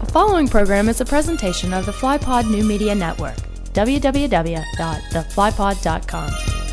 The following program is a presentation of the FlyPod New Media Network, www.theflypod.com.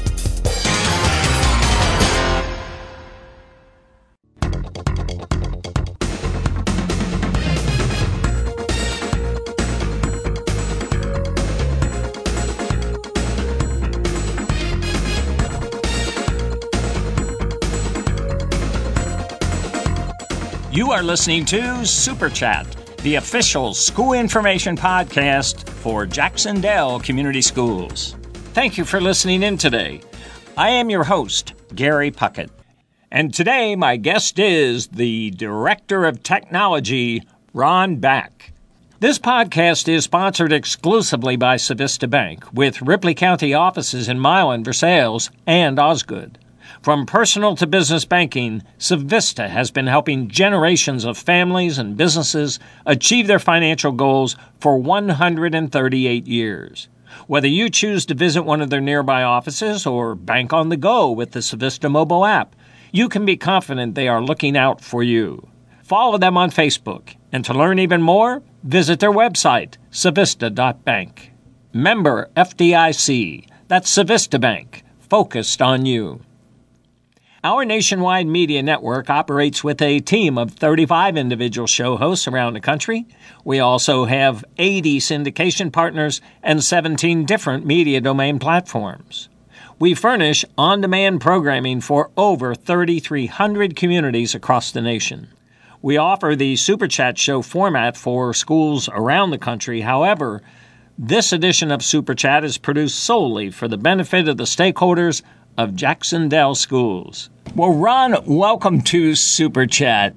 You are listening to Super Chat, the official school information podcast for Jacksonville Community Schools. Thank you for listening in today. I am your host, Gary Puckett. And today my guest is the Director of Technology, Ron Back. This podcast is sponsored exclusively by Civista Bank, with Ripley County offices in Milan, Versailles, and Osgood. From personal to business banking, Civista has been helping generations of families and businesses achieve their financial goals for 138 years. Whether you choose to visit one of their nearby offices or bank on the go with the Civista mobile app, you can be confident they are looking out for you. Follow them on Facebook, and to learn even more, visit their website, civista.bank. Member FDIC, that's Civista Bank, focused on you. Our nationwide media network operates with a team of 35 individual show hosts around the country. We also have 80 syndication partners and 17 different media domain platforms. We furnish on-demand programming for over 3,300 communities across the nation. We offer the Super Chat show format for schools around the country. However, this edition of Super Chat is produced solely for the benefit of the stakeholders of Jacksonville schools. Well, Ron, welcome to Super Chat.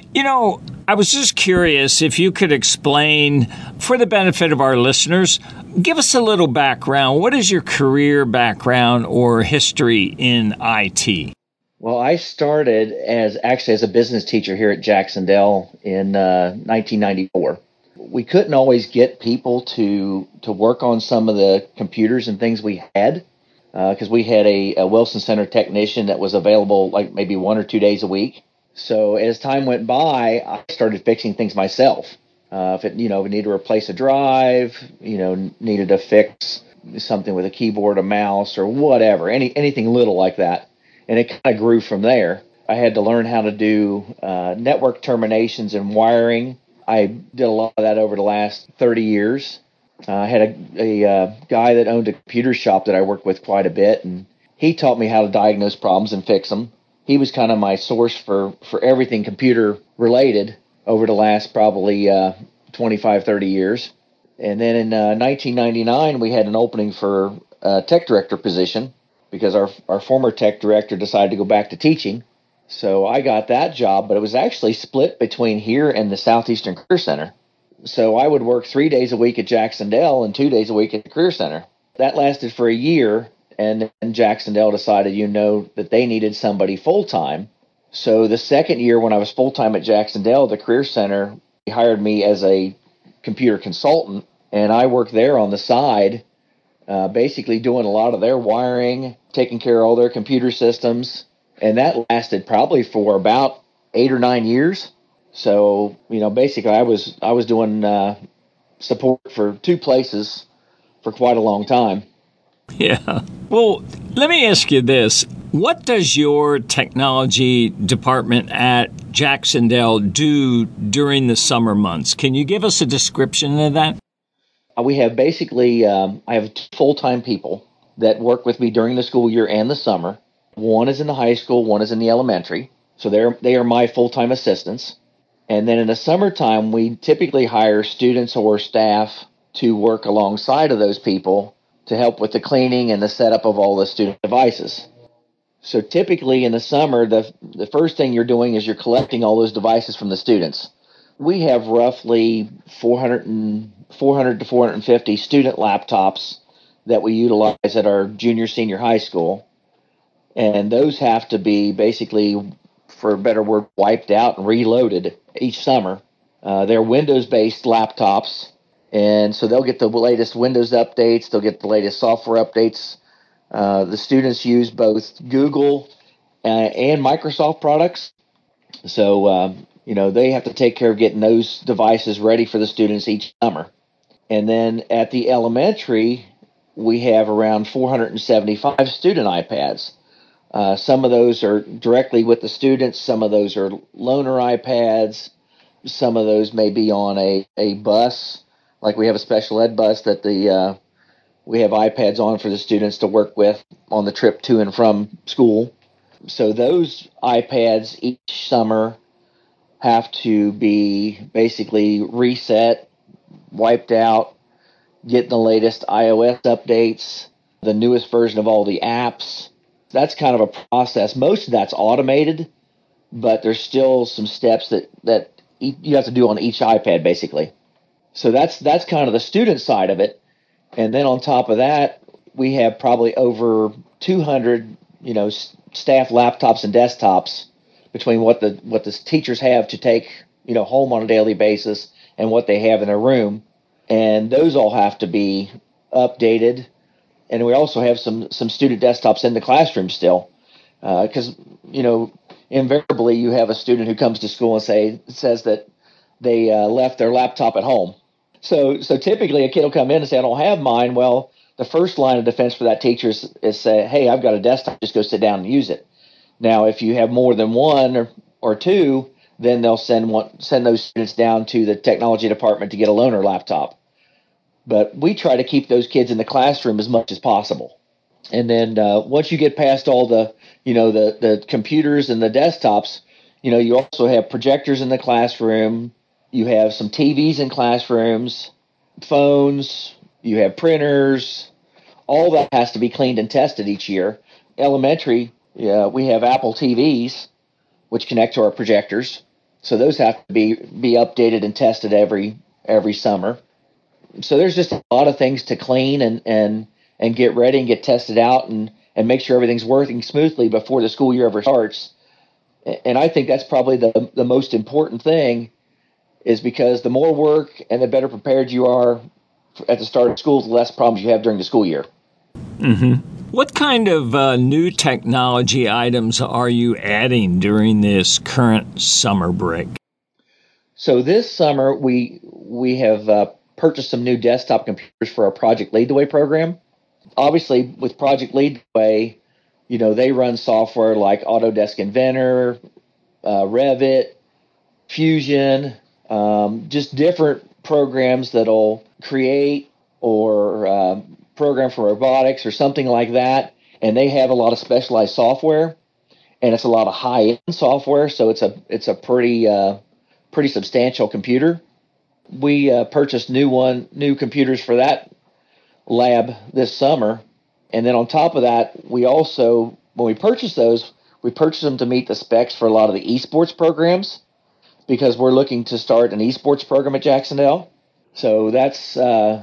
I was just curious if you could explain, for the benefit of our listeners, give us a little background. What is your career background or history in IT? Well, I started as a business teacher here at Jacksonville in 1994. We couldn't always get people to work on some of the computers and things we had, because we had a Wilson Center technician that was available like maybe 1 or 2 days a week. So as time went by, I started fixing things myself. If it needed to replace a drive, needed to fix something with a keyboard, a mouse, or whatever, anything little like that. And it kind of grew from there. I had to learn how to do network terminations and wiring. I did a lot of that over the last 30 years. I had a guy that owned a computer shop that I worked with quite a bit, and he taught me how to diagnose problems and fix them. He was kind of my source for everything computer related over the last probably 25, 30 years. And then in 1999, we had an opening for a tech director position because our former tech director decided to go back to teaching. So I got that job, but it was actually split between here and the Southeastern Career Center. So I would work 3 days a week at Jacksonville and 2 days a week at the Career Center. That lasted for a year, and then Jacksonville decided, that they needed somebody full-time. So the second year when I was full-time at Jacksonville, the Career Center hired me as a computer consultant, and I worked there on the side, basically doing a lot of their wiring, taking care of all their computer systems, and that lasted probably for about 8 or 9 years. So, basically I was doing support for 2 places for quite a long time. Yeah. Well, let me ask you this. What does your technology department at Jacksonville do during the summer months? Can you give us a description of that? We have basically, I have 2 full-time people that work with me during the school year and the summer. One is in the high school, one is in the elementary. So they are my full-time assistants. And then in the summertime, we typically hire students or staff to work alongside of those people to help with the cleaning and the setup of all the student devices. So typically in the summer, the first thing you're doing is you're collecting all those devices from the students. We have roughly 400 to 450 student laptops that we utilize at our junior, senior high school. And those have to be basically, for a better word, wiped out and reloaded each summer. They're Windows-based laptops, and so they'll get the latest Windows updates, they'll get the latest software updates. The students use both Google and Microsoft products. So They have to take care of getting those devices ready for the students each summer. And then at the elementary, we have around 475 student iPads. Some of those are directly with the students. Some of those are loaner iPads. Some of those may be on a bus. Like we have a special ed bus that we have iPads on for the students to work with on the trip to and from school. So those iPads each summer have to be basically reset, wiped out, getting the latest iOS updates, the newest version of all the apps. That's kind of a process. Most of that's automated, but there's still some steps that you have to do on each iPad, basically. So that's kind of the student side of it. And then on top of that, we have probably over 200, staff laptops and desktops between what the teachers have to take, home on a daily basis and what they have in their room. And those all have to be updated. And we also have some student desktops in the classroom still, because invariably you have a student who comes to school and says that they left their laptop at home. So typically a kid will come in and say, I don't have mine. Well, the first line of defense for that teacher is say, hey, I've got a desktop, just go sit down and use it. Now, if you have more than one or two, then they'll send those students down to the technology department to get a loaner laptop. But we try to keep those kids in the classroom as much as possible. And then once you get past all the computers and the desktops, you also have projectors in the classroom. You have some TVs in classrooms, phones, you have printers. All that has to be cleaned and tested each year. Elementary, we have Apple TVs, which connect to our projectors. So those have to be updated and tested every summer. So there's just a lot of things to clean and get ready and get tested out and make sure everything's working smoothly before the school year ever starts. And I think that's probably the most important thing, is because the more work and the better prepared you are at the start of school, the less problems you have during the school year. Mm-hmm. What kind of new technology items are you adding during this current summer break? So this summer, we have purchased some new desktop computers for our Project Lead the Way program. Obviously, with Project Lead the Way, they run software like Autodesk Inventor, Revit, Fusion, just different programs that'll create or program for robotics or something like that. And they have a lot of specialized software, and it's a lot of high-end software. So it's a pretty substantial computer. We purchased new computers for that lab this summer. And then on top of that, we also, when we purchased those, we purchased them to meet the specs for a lot of the esports programs, because we're looking to start an esports program at Jacksonville. So that's,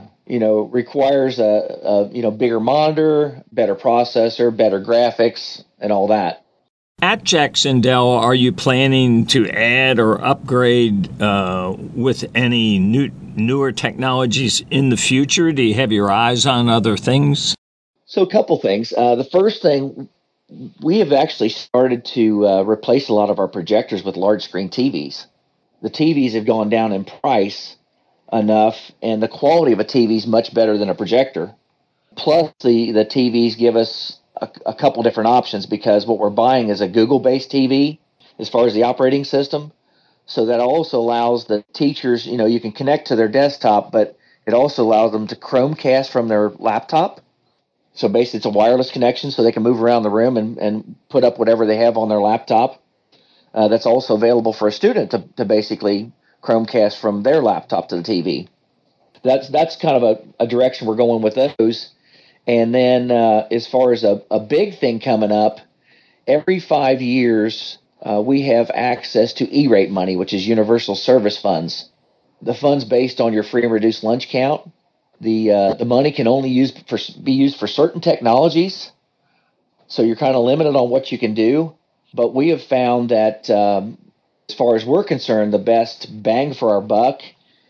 requires a bigger monitor, better processor, better graphics, and all that. At Jacksonville, are you planning to add or upgrade with any newer technologies in the future? Do you have your eyes on other things? So a couple things. The first thing, we have actually started to replace a lot of our projectors with large screen TVs. The TVs have gone down in price enough, and the quality of a TV is much better than a projector. Plus, the TVs give us a couple different options, because what we're buying is a Google-based TV as far as the operating system. So that also allows the teachers, you can connect to their desktop, but it also allows them to Chromecast from their laptop. So basically it's a wireless connection, so they can move around the room and put up whatever they have on their laptop. That's also available for a student to basically Chromecast from their laptop to the TV. That's kind of a direction we're going with those. And then as far as a big thing coming up, every 5 years we have access to E-rate money, which is Universal Service Funds. The fund's based on your free and reduced lunch count. The money can only be used for certain technologies, so you're kind of limited on what you can do. But we have found that as far as we're concerned, the best bang for our buck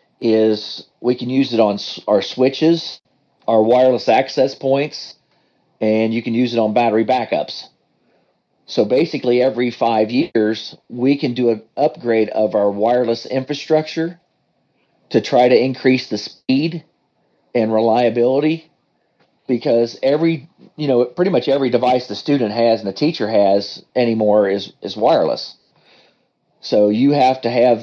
is we can use it on our switches, our wireless access points, and you can use it on battery backups. So basically every 5 years, we can do an upgrade of our wireless infrastructure to try to increase the speed and reliability, because pretty much every device the student has and the teacher has anymore is wireless. So you have to have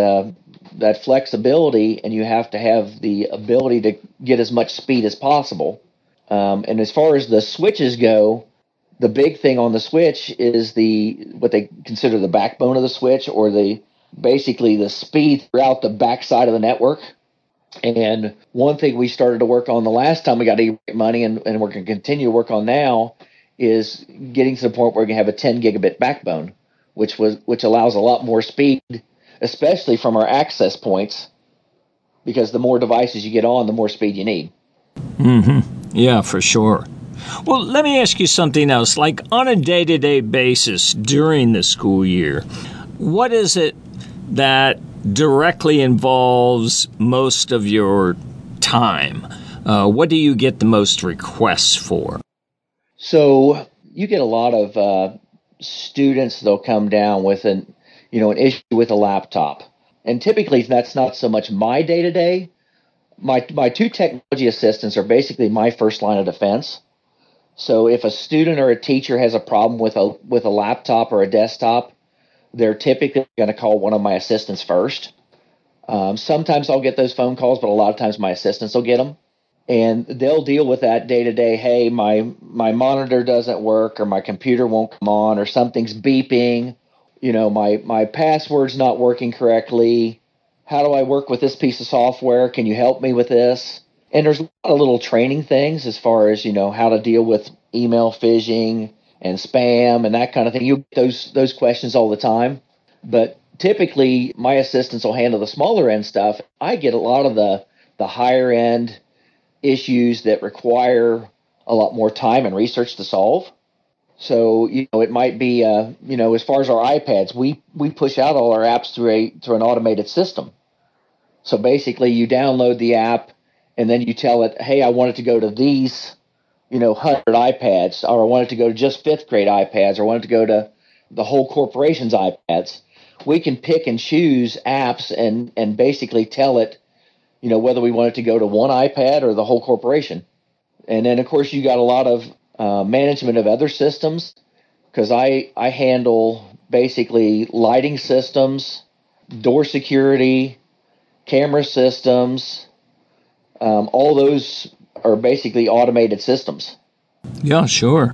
that flexibility, and you have to have the ability to get as much speed as possible. And as far as the switches go, the big thing on the switch is what they consider the backbone of the switch, or basically the speed throughout the backside of the network. And one thing we started to work on the last time we got E-rate money, and we're going to continue to work on now, is getting to the point where we can have a 10 gigabit backbone, which allows a lot more speed, especially from our access points, because the more devices you get on, the more speed you need. Mm-hmm. Yeah, for sure. Well, let me ask you something else. Like, on a day-to-day basis during the school year, what is it that directly involves most of your time? What do you get the most requests for? So you get a lot of students, they'll come down with an issue with a laptop. And typically that's not so much my day-to-day. My two technology assistants are basically my first line of defense. So if a student or a teacher has a problem with a laptop or a desktop, they're typically going to call one of my assistants first. Sometimes I'll get those phone calls, but a lot of times my assistants will get them. And they'll deal with that day to day. Hey, my monitor doesn't work, or my computer won't come on, or something's beeping. My password's not working correctly. How do I work with this piece of software? Can you help me with this? And there's a lot of little training things as far as, how to deal with email phishing and spam and that kind of thing. You get those questions all the time. But typically, my assistants will handle the smaller end stuff. I get a lot of the higher end issues that require a lot more time and research to solve. So, it might be, as far as our iPads, we push out all our apps through an automated system. So basically, you download the app, and then you tell it, hey, I want it to go to these, 100 iPads, or I want it to go to just fifth grade iPads, or I want it to go to the whole corporation's iPads. We can pick and choose apps and basically tell it, whether we want it to go to one iPad or the whole corporation. And then, of course, you got a lot of management of other systems, because I handle basically lighting systems, door security, camera systems. All those are basically automated systems. Yeah, sure.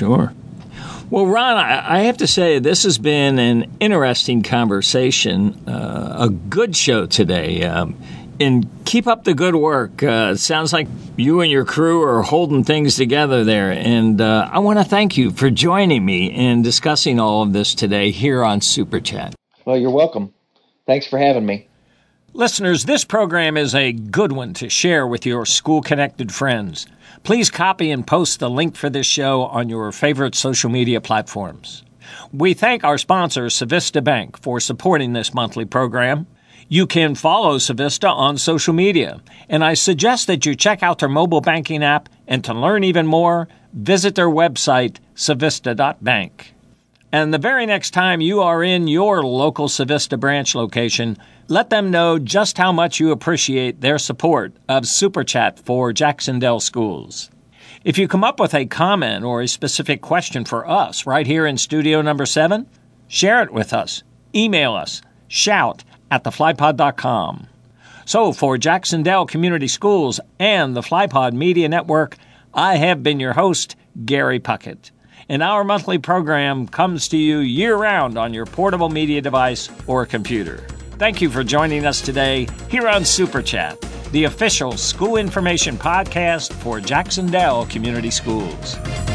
Well, Ron, I have to say this has been an interesting conversation, a good show today. And keep up the good work. It sounds like you and your crew are holding things together there. And I want to thank you for joining me and discussing all of this today here on Super Chat. Well, you're welcome. Thanks for having me. Listeners, this program is a good one to share with your school-connected friends. Please copy and post the link for this show on your favorite social media platforms. We thank our sponsor, Civista Bank, for supporting this monthly program. You can follow Civista on social media, and I suggest that you check out their mobile banking app, and to learn even more, visit their website, civista.bank. And the very next time you are in your local Civista branch location, let them know just how much you appreciate their support of Super Chat for Jacksonville schools. If you come up with a comment or a specific question for us right here in studio number 7, share it with us. Email us, shout@theflypod.com. So for Jacksonville Community Schools and the FlyPod Media Network, I have been your host, Gary Puckett. And our monthly program comes to you year-round on your portable media device or computer. Thank you for joining us today here on Super Chat, the official school information podcast for Jacksonville Community Schools.